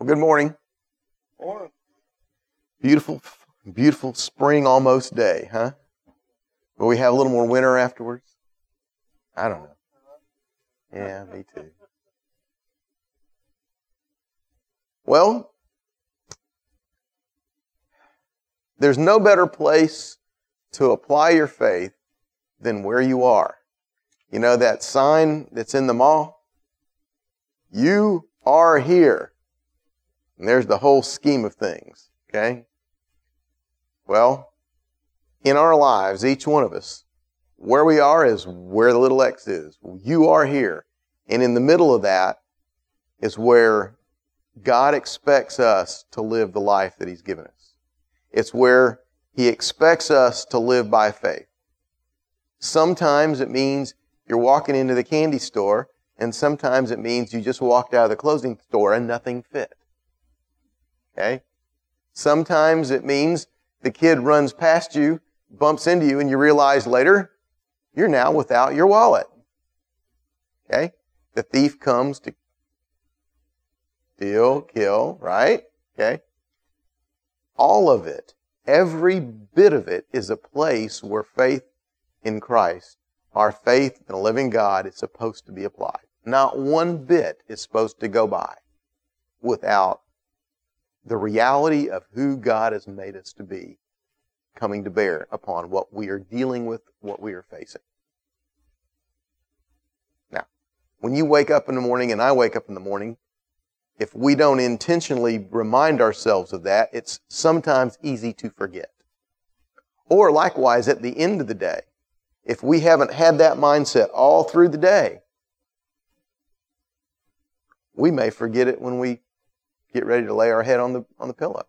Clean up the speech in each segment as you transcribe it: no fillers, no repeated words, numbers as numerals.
Well, good morning. Beautiful, beautiful spring almost day, huh? Will we have a little more winter afterwards? I don't know. Yeah, me too. Well, there's no better place to apply your faith than where you are. You know that sign that's in the mall? You are here. And there's the whole scheme of things, okay? Well, in our lives, each one of us, where we are is where the little X is. You are here. And in the middle of that is where God expects us to live the life that He's given us. It's where He expects us to live by faith. Sometimes it means you're walking into the candy store, and sometimes it means you just walked out of the clothing store and nothing fit. Okay? Sometimes it means the kid runs past you, bumps into you, and you realize later you're now without your wallet. Okay? The thief comes to steal, kill, right? Okay? All of it, every bit of it is a place where faith in Christ, our faith in the living God, is supposed to be applied. Not one bit is supposed to go by without the reality of who God has made us to be coming to bear upon what we are dealing with, what we are facing. Now, when you wake up in the morning and I wake up in the morning, if we don't intentionally remind ourselves of that, it's sometimes easy to forget. Or likewise, at the end of the day, if we haven't had that mindset all through the day, we may forget it when we get ready to lay our head on the pillow.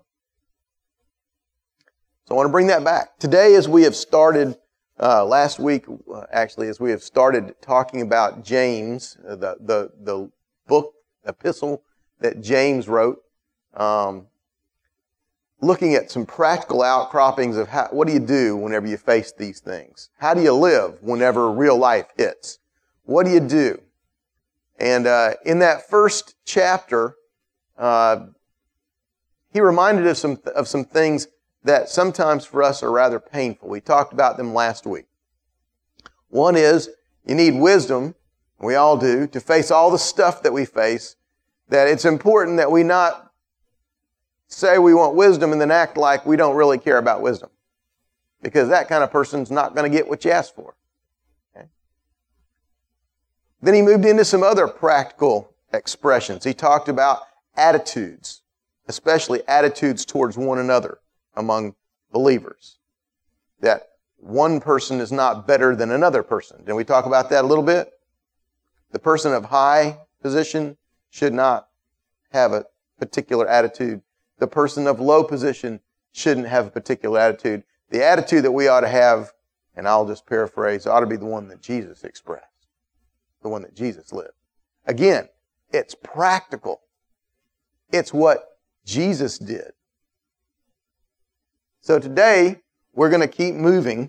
So I want to bring that back. Today, as we have started, last week, actually, as we have started talking about James, the book, epistle that James wrote, looking at some practical outcroppings of what do you do whenever you face these things? How do you live whenever real life hits? What do you do? And in that first chapter, he reminded us of some things that sometimes for us are rather painful. We talked about them last week. One is you need wisdom, we all do, to face all the stuff that we face, that it's important that we not say we want wisdom and then act like we don't really care about wisdom. Because that kind of person's not going to get what you ask for. Okay? Then he moved into some other practical expressions. He talked about attitudes, especially attitudes towards one another among believers. That one person is not better than another person. Didn't we talk about that a little bit? The person of high position should not have a particular attitude. The person of low position shouldn't have a particular attitude. The attitude that we ought to have, and I'll just paraphrase, ought to be the one that Jesus expressed, the one that Jesus lived. Again, it's practical. It's what Jesus did. So today, we're going to keep moving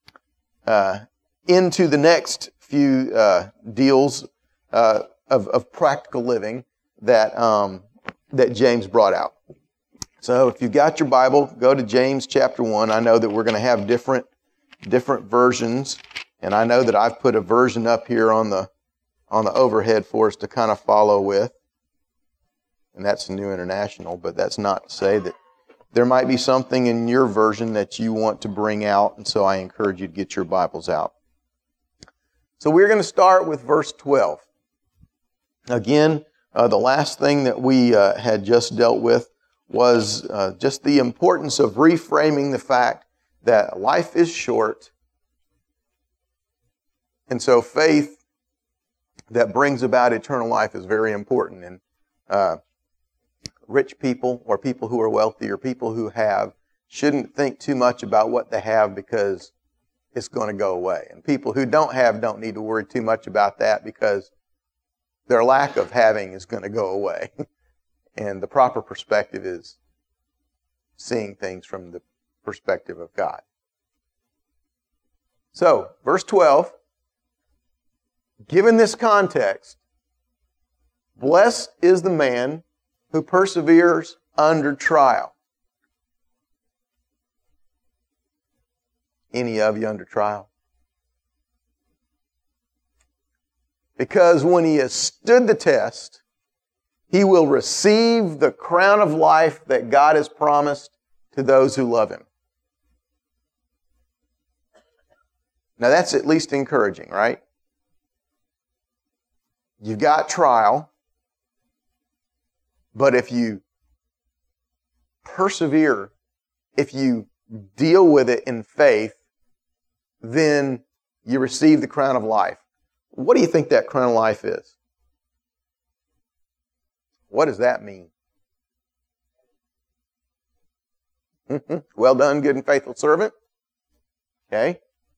into the next few deals of practical living that James brought out. So if you've got your Bible, go to James chapter 1. I know that we're going to have different versions, and I know that I've put a version up here on the overhead for us to kind of follow with. And that's the New International, but that's not to say that there might be something in your version that you want to bring out, and so I encourage you to get your Bibles out. So we're going to start with verse 12. Again, the last thing that we had just dealt with was just the importance of reframing the fact that life is short, and so faith that brings about eternal life is very important. And rich people or people who are wealthy or people who have shouldn't think too much about what they have because it's going to go away. And people who don't have don't need to worry too much about that because their lack of having is going to go away. And the proper perspective is seeing things from the perspective of God. So, verse 12, given this context, blessed is the man who perseveres under trial. Any of you under trial? Because when he has stood the test, he will receive the crown of life that God has promised to those who love him. Now that's at least encouraging, right? You've got trial, but if you persevere, if you deal with it in faith, then you receive the crown of life. What do you think that crown of life is? What does that mean? Well done, good and faithful servant. Okay.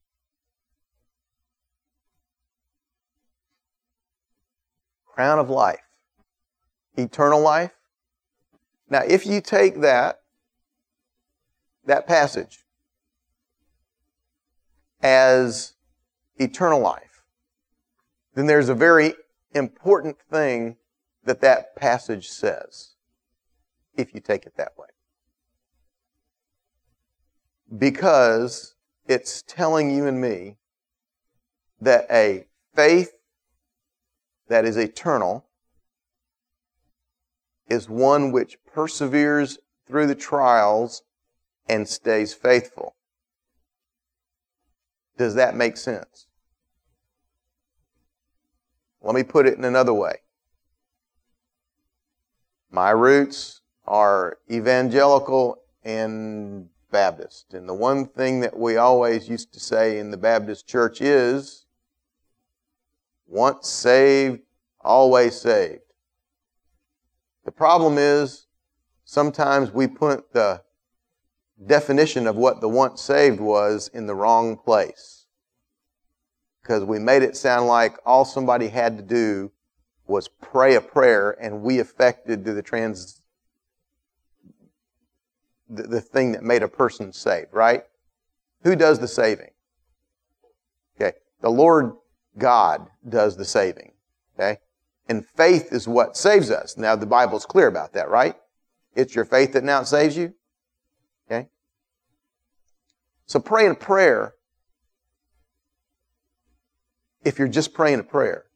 Crown of life. Eternal life. Now, if you take that passage as eternal life, then there's a very important thing that passage says, if you take it that way. Because it's telling you and me that a faith that is eternal is one which perseveres through the trials and stays faithful. Does that make sense? Let me put it in another way. My roots are evangelical and Baptist. And the one thing that we always used to say in the Baptist church is, once saved, always saved. The problem is, sometimes we put the definition of what the once saved was in the wrong place. Because we made it sound like all somebody had to do was pray a prayer and we affected the thing that made a person saved, right? Who does the saving? Okay. The Lord God does the saving. Okay. And faith is what saves us. Now the Bible's clear about that, right? It's your faith that now saves you. Okay. So praying a prayer, if you're just praying a prayer,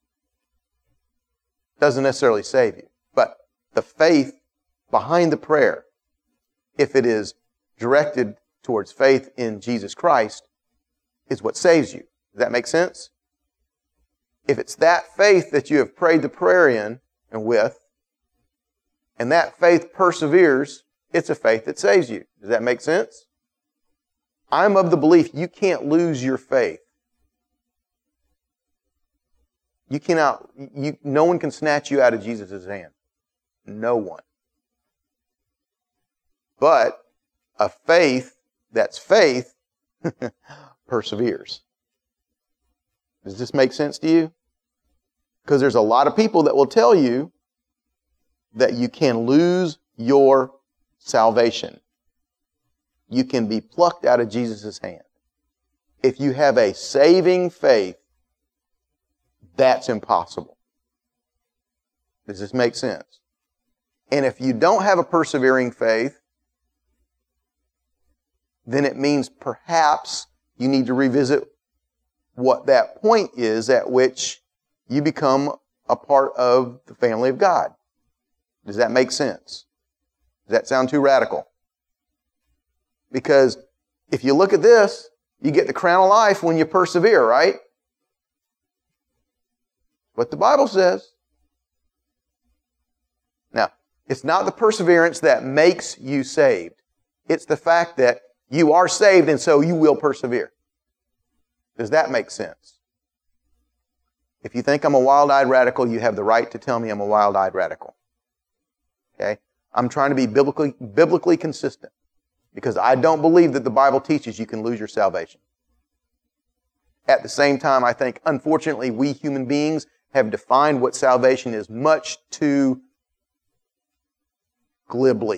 doesn't necessarily save you. But the faith behind the prayer, if it is directed towards faith in Jesus Christ, is what saves you. Does that make sense? If it's that faith that you have prayed the prayer in and with, and that faith perseveres, it's a faith that saves you. Does that make sense? I'm of the belief you can't lose your faith. You cannot, no one can snatch you out of Jesus' hand. No one. But a faith that's faith perseveres. Does this make sense to you? Because there's a lot of people that will tell you that you can lose your salvation. You can be plucked out of Jesus' hand. If you have a saving faith, that's impossible. Does this make sense? And if you don't have a persevering faith, then it means perhaps you need to revisit what that point is at which you become a part of the family of God. Does that make sense? Does that sound too radical? Because if you look at this, you get the crown of life when you persevere, right? What the Bible says. Now, it's not the perseverance that makes you saved. It's the fact that you are saved and so you will persevere. Does that make sense? If you think I'm a wild-eyed radical, you have the right to tell me I'm a wild-eyed radical. Okay? I'm trying to be biblically consistent because I don't believe that the Bible teaches you can lose your salvation. At the same time, I think, unfortunately, we human beings have defined what salvation is much too glibly.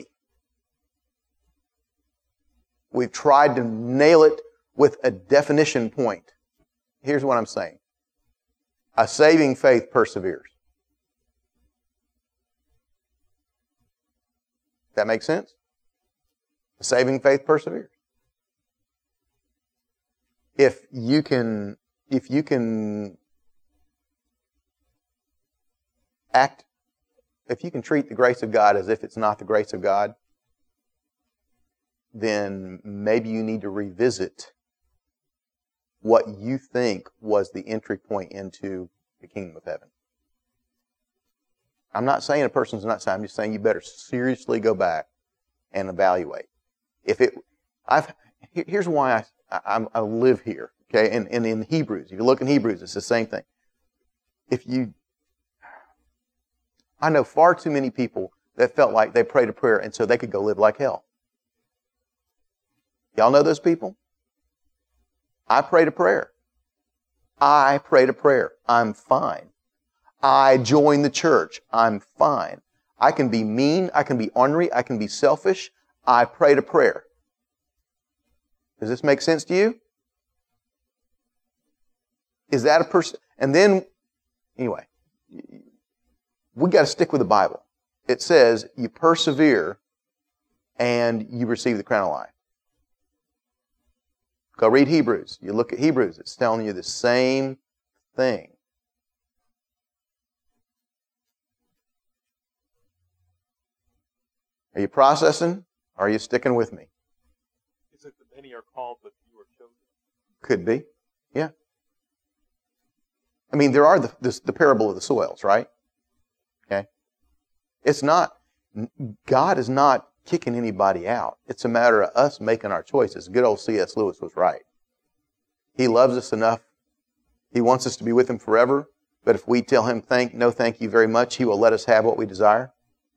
We've tried to nail it with a definition point. Here's what I'm saying. A saving faith perseveres. That makes sense? The saving faith perseveres. If you can treat the grace of God as if it's not the grace of God, then maybe you need to revisit what you think was the entry point into the kingdom of heaven. I'm not saying a person's not saved. I'm just saying you better seriously go back and evaluate. Here's why I live here. Okay, and in Hebrews, if you look in Hebrews, it's the same thing. I know far too many people that felt like they prayed a prayer and so they could go live like hell. Y'all know those people? I prayed a prayer. I'm fine. I joined the church. I'm fine. I can be mean. I can be ornery. I can be selfish. I prayed a prayer. Does this make sense to you? Is that a person? And then, anyway, we got to stick with the Bible. It says you persevere and you receive the crown of life. Go read Hebrews. You look at Hebrews. It's telling you the same thing. Are you processing? Or are you sticking with me? Is it that many are called but few are chosen? Could be. Yeah. I mean, there are the parable of the soils, right? Okay. It's not, God is not kicking anybody out. It's a matter of us making our choices. Good old C.S. Lewis was right. He loves us enough. He wants us to be with Him forever. But if we tell Him no thank you very much, He will let us have what we desire.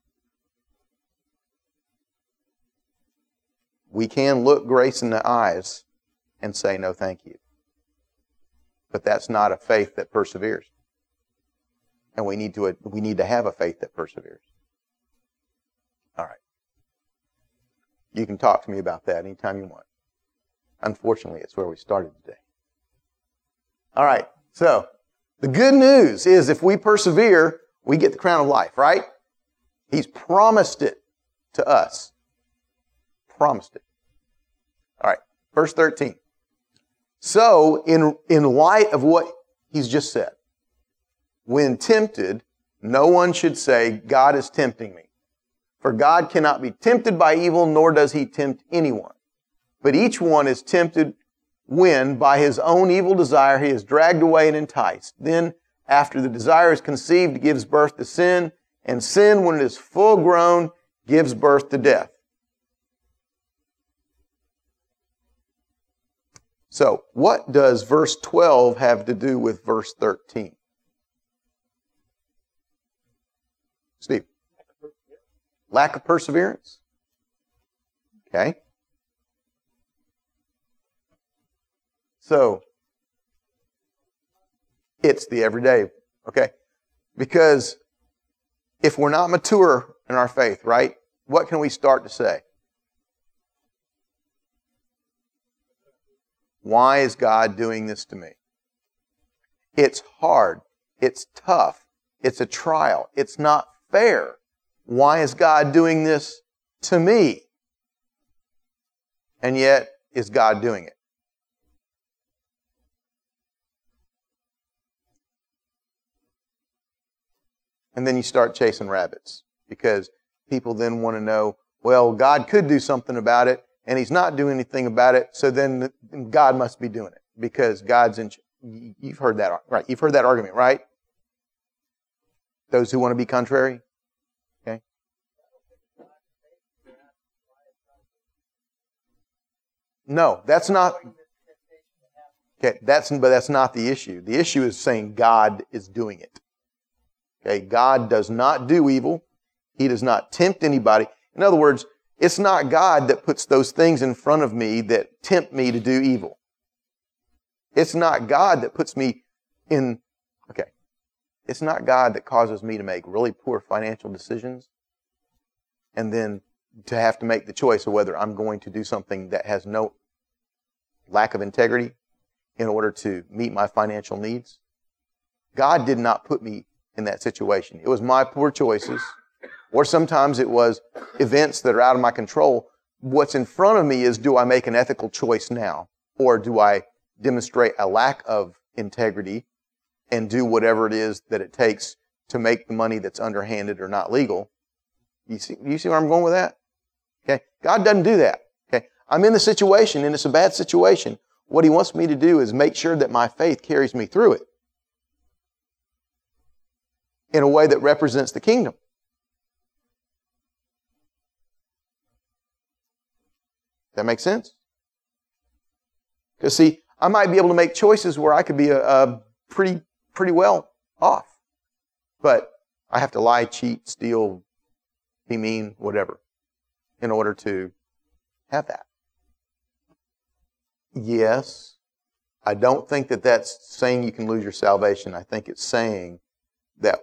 We can look grace in the eyes and say no thank you. But that's not a faith that perseveres. And we need to have a faith that perseveres. All right. You can talk to me about that anytime you want. Unfortunately, it's where we started today. All right. So, the good news is if we persevere, we get the crown of life, right? He's promised it to us. Promised it. All right. Verse 13. So, in light of what he's just said, when tempted, no one should say, God is tempting me. For God cannot be tempted by evil, nor does He tempt anyone. But each one is tempted when, by his own evil desire, he is dragged away and enticed. Then, after the desire is conceived, gives birth to sin, and sin, when it is full grown, gives birth to death. So, what does verse 12 have to do with verse 13? Steve? Lack of perseverance. Okay. So, it's the everyday, okay? Because if we're not mature in our faith, right, what can we start to say? Why is God doing this to me? It's hard. It's tough. It's a trial. It's not fair. Why is God doing this to me? And yet, is God doing it? And then you start chasing rabbits because people then want to know, well, God could do something about it and He's not doing anything about it, so then God must be doing it because God's in. You've heard that, right? You've heard that argument, right? Those who want to be contrary. Okay. No, that's not. Okay, but that's not the issue. The issue is saying God is doing it. Okay, God does not do evil. He does not tempt anybody. In other words, it's not God that puts those things in front of me that tempt me to do evil. It's not God that puts me in, okay, it's not God that causes me to make really poor financial decisions and then to have to make the choice of whether I'm going to do something that has no lack of integrity in order to meet my financial needs. God did not put me in that situation. It was my poor choices Or sometimes it was events that are out of my control. What's in front of me is, do I make an ethical choice now? Or do I demonstrate a lack of integrity and do whatever it is that it takes to make the money that's underhanded or not legal? You see where I'm going with that? Okay. God doesn't do that. Okay. I'm in the situation and it's a bad situation. What He wants me to do is make sure that my faith carries me through it in a way that represents the kingdom. That makes sense? Because see, I might be able to make choices where I could be a pretty well off. But I have to lie, cheat, steal, be mean, whatever, in order to have that. Yes, I don't think that that's saying you can lose your salvation. I think it's saying that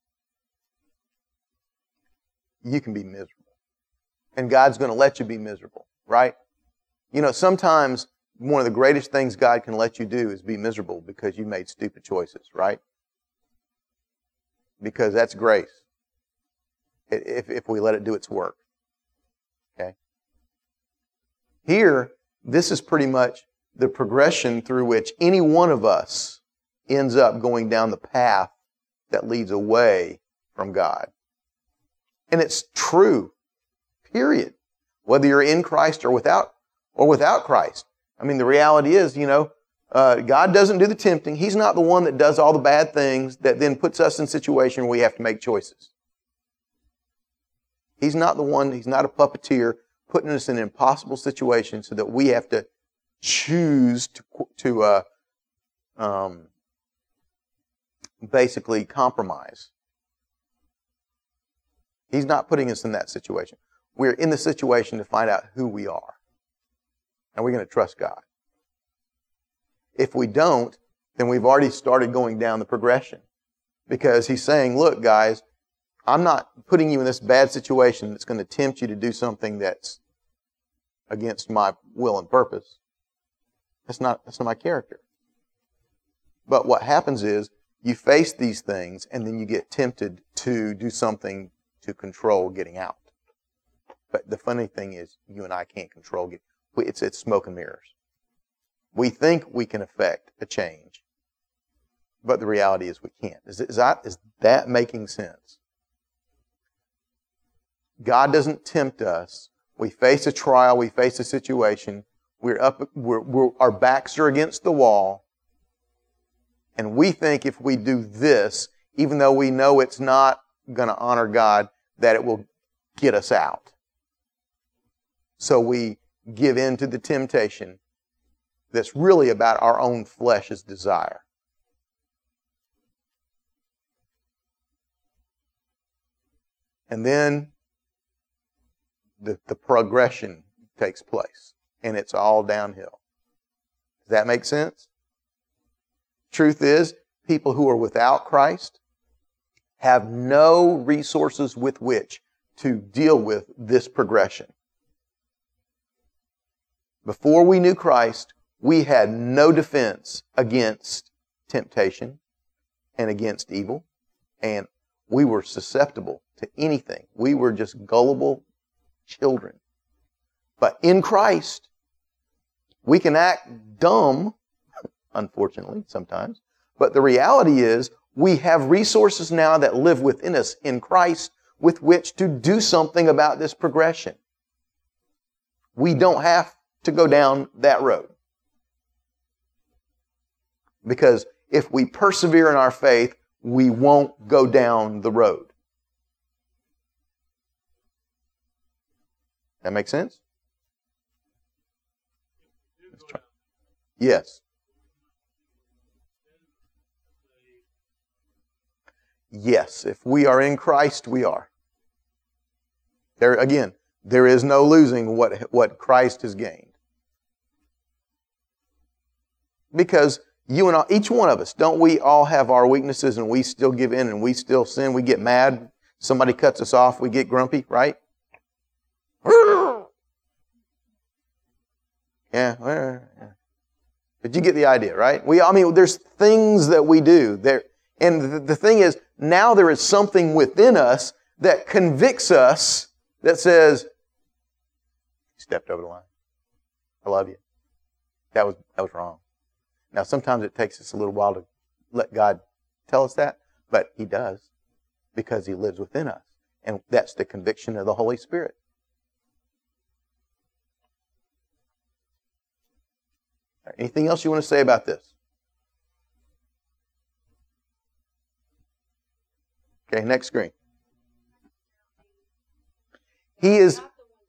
you can be miserable. And God's going to let you be miserable, right? You know, sometimes one of the greatest things God can let you do is be miserable because you made stupid choices, right? Because that's grace. If we let it do its work. Okay? Here, this is pretty much the progression through which any one of us ends up going down the path that leads away from God. And it's true, period. Whether you're in Christ or without Christ. I mean, the reality is, God doesn't do the tempting. He's not the one that does all the bad things that then puts us in a situation where we have to make choices. He's not the one, He's not a puppeteer putting us in an impossible situation so that we have to choose to basically compromise. He's not putting us in that situation. We're in the situation to find out who we are. And we're going to trust God. If we don't, then we've already started going down the progression. Because He's saying, look, guys, I'm not putting you in this bad situation that's going to tempt you to do something that's against my will and purpose. That's not my character. But what happens is you face these things and then you get tempted to do something to control getting out. But the funny thing is, you and I can't control it. It's smoke and mirrors. We think we can affect a change, but the reality is we can't. Is that making sense? God doesn't tempt us. We face a trial. We face a situation. Our backs are against the wall, and we think if we do this, even though we know it's not going to honor God, that it will get us out. So we give in to the temptation that's really about our own flesh's desire. And then the progression takes place, and it's all downhill. Does that make sense? Truth is, people who are without Christ have no resources with which to deal with this progression. Before we knew Christ, we had no defense against temptation and against evil, and we were susceptible to anything. We were just gullible children. But in Christ, we can act dumb, unfortunately, sometimes. But the reality is, we have resources now that live within us in Christ with which to do something about this progression. We don't have to go down that road. Because if we persevere in our faith, we won't go down the road. That make sense? Let's try. Yes. Yes, if we are in Christ, we are. There is no losing what Christ has gained. Because you and each one of us, don't we all have our weaknesses and we still give in and we still sin? We get mad. Somebody cuts us off. We get grumpy, right? Yeah. But you get the idea, right? There's things that we do there. And the thing is, now there is something within us that convicts us, that says, you stepped over the line. I love you. That was wrong. Now, sometimes it takes us a little while to let God tell us that, but He does, because He lives within us. And that's the conviction of the Holy Spirit. Anything else you want to say about this? Okay, next screen. He is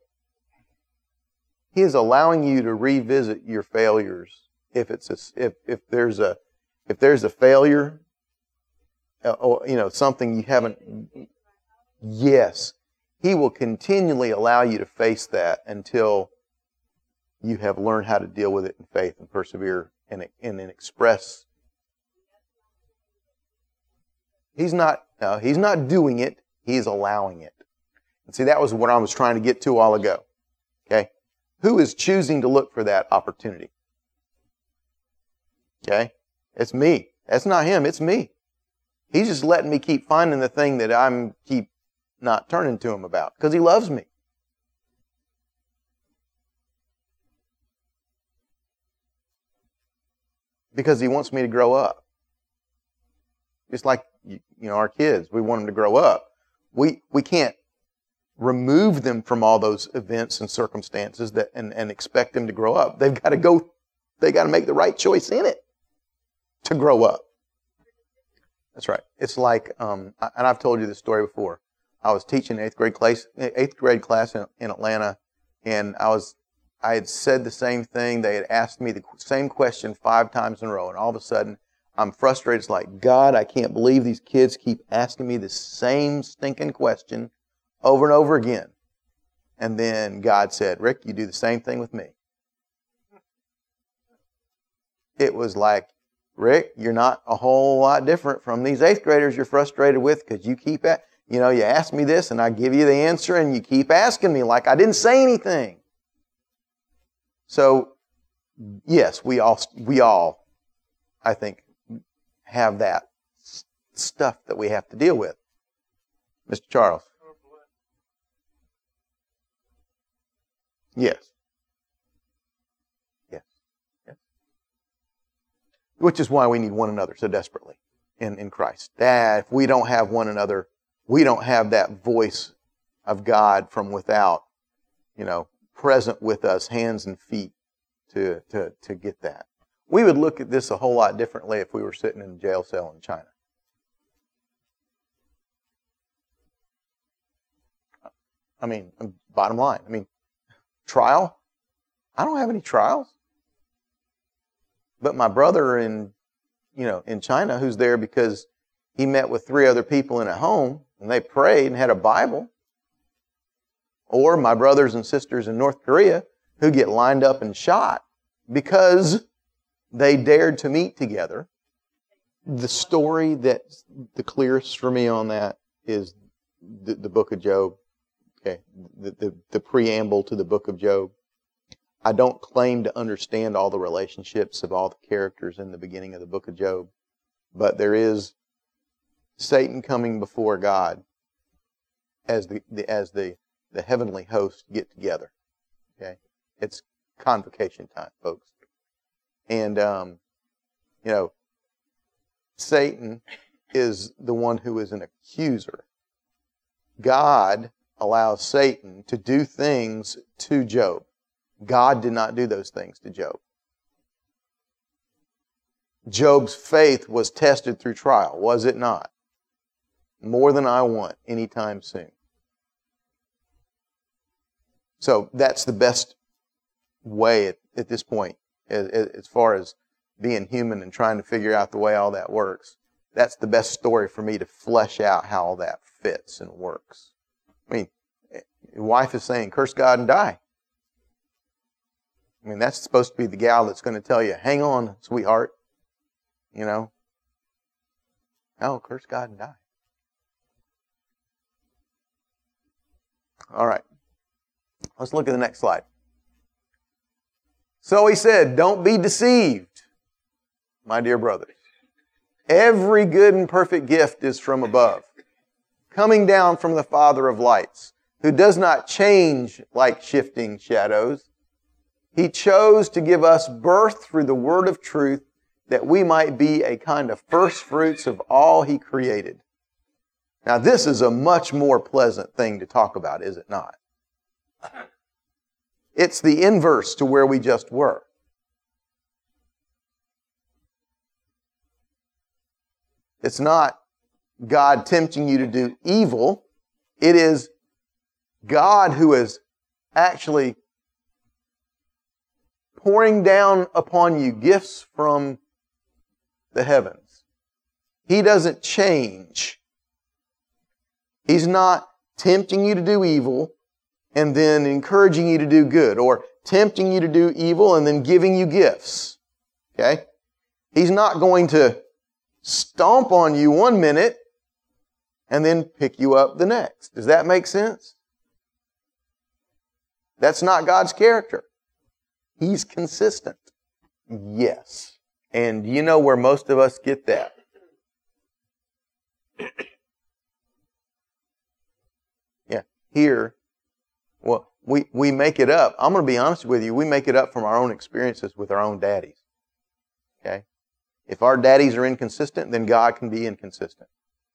allowing you to revisit your failures. If there's a failure, or something you haven't. Yes, He will continually allow you to face that until you have learned how to deal with it in faith and persevere and express. He's not doing it. He's allowing it. And see, that was what I was trying to get to a while ago. Okay? Who is choosing to look for that opportunity? Okay? It's me. That's not Him. It's me. He's just letting me keep finding the thing that I'm keep not turning to Him about, because He loves me. Because He wants me to grow up. Just like our kids, we want them to grow up. We can't remove them from all those events and circumstances and expect them to grow up. They've got to make the right choice in it to grow up. That's right. It's like, and I've told you this story before. I was teaching eighth grade class in Atlanta, and I had said the same thing. They had asked me the same question 5 times in a row, and all of a sudden, I'm frustrated. It's like, God, I can't believe these kids keep asking me the same stinking question over and over again. And then God said, Rick, you do the same thing with me. It was like, Rick, you're not a whole lot different from these 8th graders you're frustrated with, because you keep you ask me this and I give you the answer and you keep asking me like I didn't say anything. So, yes, we all, I think, have that stuff that we have to deal with. Mr. Charles. Yes. Yes. Yes. Which is why we need one another so desperately in Christ. That if we don't have one another, we don't have that voice of God from without, present with us, hands and feet, to get that. We would look at this a whole lot differently if we were sitting in a jail cell in China. I mean, bottom line. I mean, trial? I don't have any trials. But my brother in China, who's there because he met with 3 other people in a home, and they prayed and had a Bible. Or my brothers and sisters in North Korea who get lined up and shot because they dared to meet together. The story that's the clearest for me on that is the book of Job. Okay, the preamble to the book of Job. I don't claim to understand all the relationships of all the characters in the beginning of the book of Job, but there is Satan coming before God as the heavenly host get together. Okay, it's convocation time, folks. And Satan is the one who is an accuser. God allows Satan to do things to Job. God did not do those things to Job. Job's faith was tested through trial, was it not? More than I want anytime soon. So that's the best way at this point, as far as being human and trying to figure out the way all that works. That's the best story for me to flesh out how all that fits and works. I mean, your wife is saying, curse God and die. I mean, that's supposed to be the gal that's going to tell you, hang on, sweetheart. No, curse God and die. All right. Let's look at the next slide. So he said, don't be deceived, my dear brothers. Every good and perfect gift is from above. coming down from the Father of lights, who does not change like shifting shadows. He chose to give us birth through the word of truth, that we might be a kind of first fruits of all He created. Now, this is a much more pleasant thing to talk about, is it not? It's the inverse to where we just were. It's not God tempting you to do evil. It is God who is actually pouring down upon you gifts from the heavens. He doesn't change. He's not tempting you to do evil and then encouraging you to do good, or tempting you to do evil and then giving you gifts. Okay? He's not going to stomp on you one minute and then pick you up the next. Does that make sense? That's not God's character. He's consistent. Yes. And you know where most of us get that? Yeah. Here, well, we make it up. I'm going to be honest with you. We make it up from our own experiences with our own daddies. Okay? If our daddies are inconsistent, then God can be inconsistent.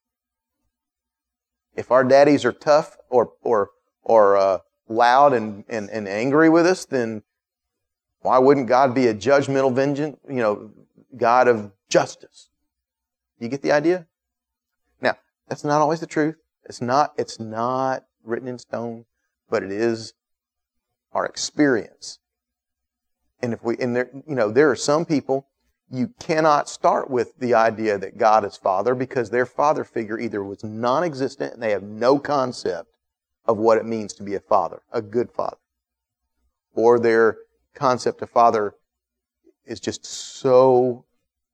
If our daddies are tough or loud and angry with us, then why wouldn't God be a judgmental, vengeance, God of justice? You get the idea? Now, that's not always the truth. It's not written in stone, but it is our experience. And there are some people, you cannot start with the idea that God is Father, because their father figure either was non-existent and they have no concept of what it means to be a father, a good father, or their concept of father is just so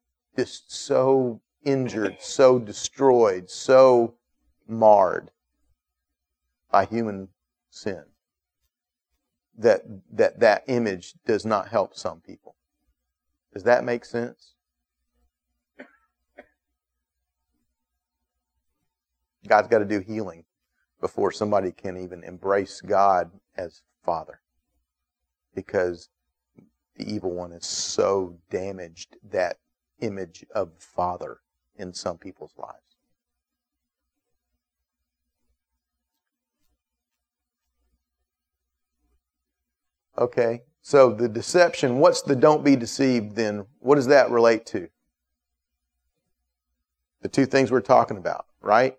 injured, so destroyed, so marred by human sin that image does not help some people. Does that make sense? God's got to do healing before somebody can even embrace God as Father, because the evil one has so damaged that image of Father in some people's lives. Okay, so the deception, what's the don't be deceived then? What does that relate to? The two things we're talking about, right?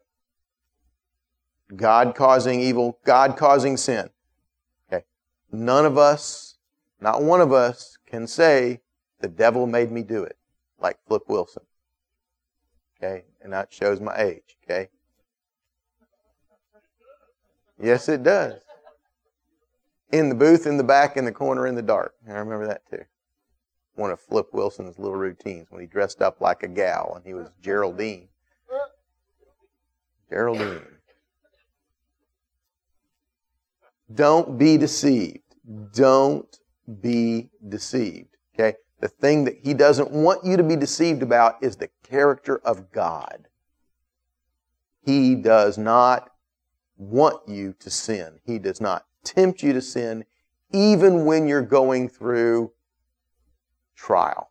God causing evil, God causing sin. Okay, none of us, not one of us, can say, the devil made me do it, like Flip Wilson. Okay, and that shows my age, okay? Yes, it does. In the booth, in the back, in the corner, in the dark. I remember that too. One of Flip Wilson's little routines when he dressed up like a gal and he was Geraldine. Geraldine. Don't be deceived. Don't be deceived. Okay? The thing that he doesn't want you to be deceived about is the character of God. He does not want you to sin. He does not tempt you to sin, even when you're going through trial.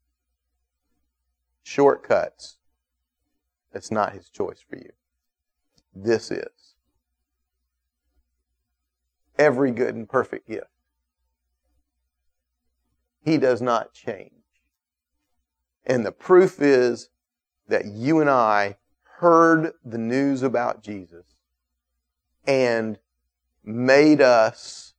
Shortcuts. That's not His choice for you. This is. Every good and perfect gift. He does not change. And the proof is that you and I heard the news about Jesus and made us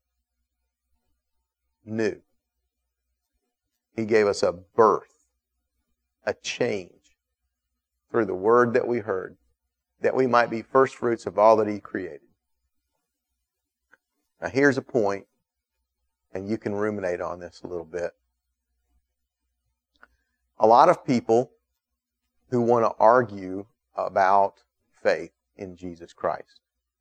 new. He gave us a birth, a change through the word that we heard, that we might be first fruits of all that He created. Now here's a point, and you can ruminate on this a little bit. A lot of people who want to argue about faith in Jesus Christ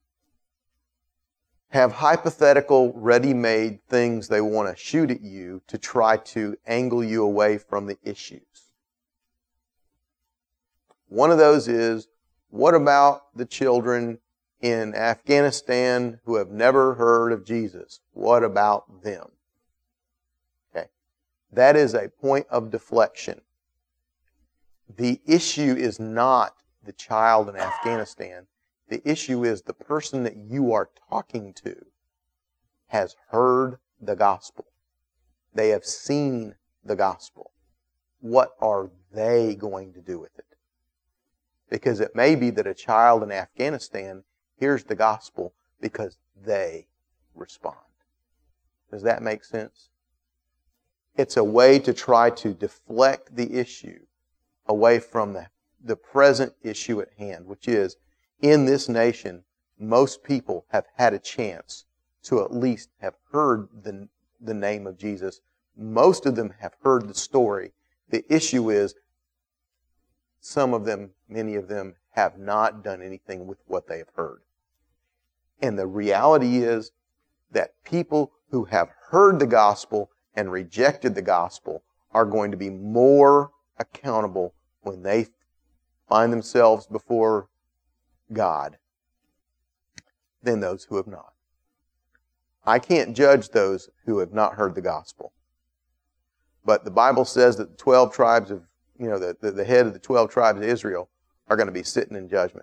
have hypothetical, ready-made things they want to shoot at you to try to angle you away from the issues. One of those is, What about the children in Afghanistan who have never heard of Jesus? What about them? Okay. That is a point of deflection. The issue is not the child in Afghanistan. The issue is the person that you are talking to has heard the gospel. They have seen the gospel. What are they going to do with it? Because it may be that a child in Afghanistan hears the gospel because they respond. Does that make sense? It's a way to try to deflect the issue away from the present issue at hand, which is, in this nation, most people have had a chance to at least have heard the name of Jesus. Most of them have heard the story. The issue is, some of them, many of them, have not done anything with what they have heard. And the reality is that people who have heard the gospel and rejected the gospel are going to be more accountable when they find themselves before God than those who have not. I can't judge those who have not heard the gospel. But the Bible says that the 12 tribes of, the head of the 12 tribes of Israel are going to be sitting in judgment.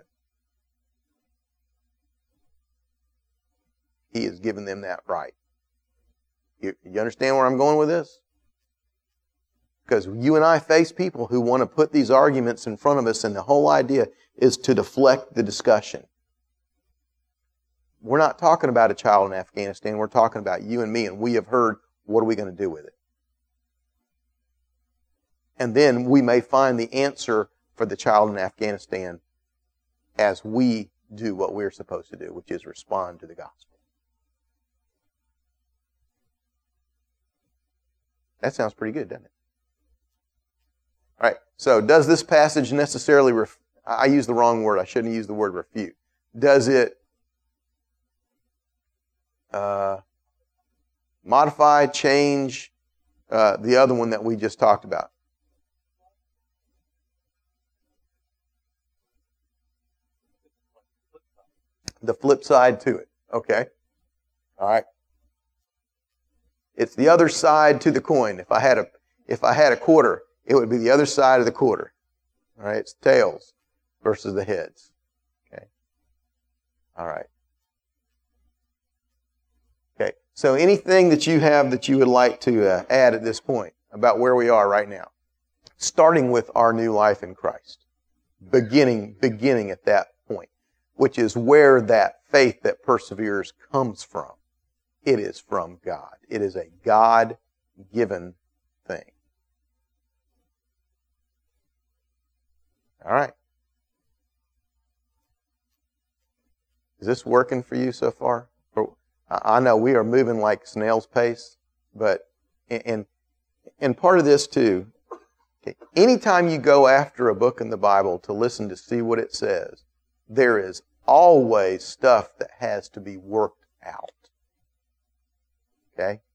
He has given them that right. You understand where I'm going with this? Because you and I face people who want to put these arguments in front of us, and the whole idea is to deflect the discussion. We're not talking about a child in Afghanistan. We're talking about you and me, and we have heard, what are we going to do with it? And then we may find the answer for the child in Afghanistan as we do what we're supposed to do, which is respond to the gospel. That sounds pretty good, doesn't it? All right, so does this passage necessarily, I used the wrong word. I shouldn't use the word refute. Does it modify, change the other one that we just talked about? The flip side to it. Okay. All right. It's the other side to the coin. If I had a quarter, it would be the other side of the quarter. All right. It's tails versus the heads. Okay. All right. Okay. So anything that you have that you would like to add at this point about where we are right now, starting with our new life in Christ, beginning at that point, which is where that faith that perseveres comes from. It is from God. It is a God-given thing. All right. Is this working for you so far? I know we are moving like snail's pace, but and part of this too, okay, anytime you go after a book in the Bible to listen to see what it says, there is always stuff that has to be worked out. Okay?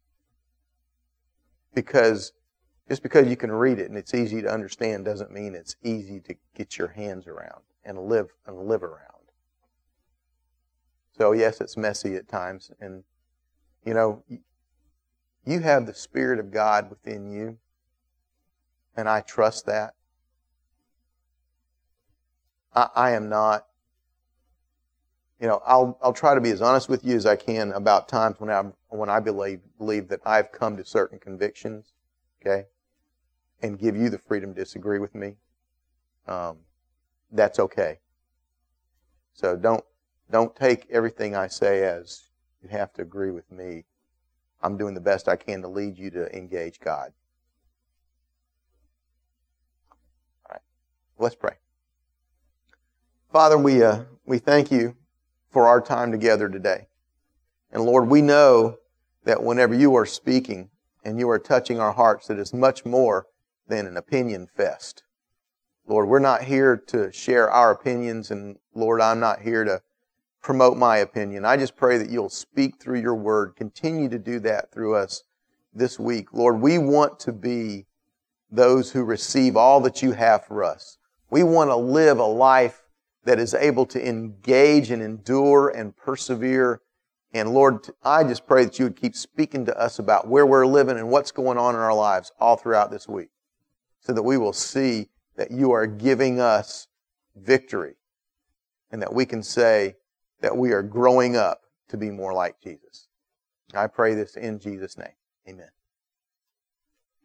Just because you can read it and it's easy to understand doesn't mean it's easy to get your hands around and live around. So yes, it's messy at times, and you have the Spirit of God within you, and I trust that. I am not. I'll try to be as honest with you as I can about times when I believe that I've come to certain convictions, okay, and give you the freedom to disagree with me. That's okay. So don't take everything I say as you have to agree with me. I'm doing the best I can to lead you to engage God. All right, let's pray. Father, we thank you for our time together today. And Lord, we know that whenever you are speaking and you are touching our hearts, it is much more than an opinion fest. Lord, we're not here to share our opinions, and Lord, I'm not here to promote my opinion. I just pray that you'll speak through your word. Continue to do that through us this week. Lord, we want to be those who receive all that you have for us. We want to live a life that is able to engage and endure and persevere. And Lord, I just pray that you would keep speaking to us about where we're living and what's going on in our lives all throughout this week, so that we will see that you are giving us victory and that we can say that we are growing up to be more like Jesus. I pray this in Jesus' name. Amen.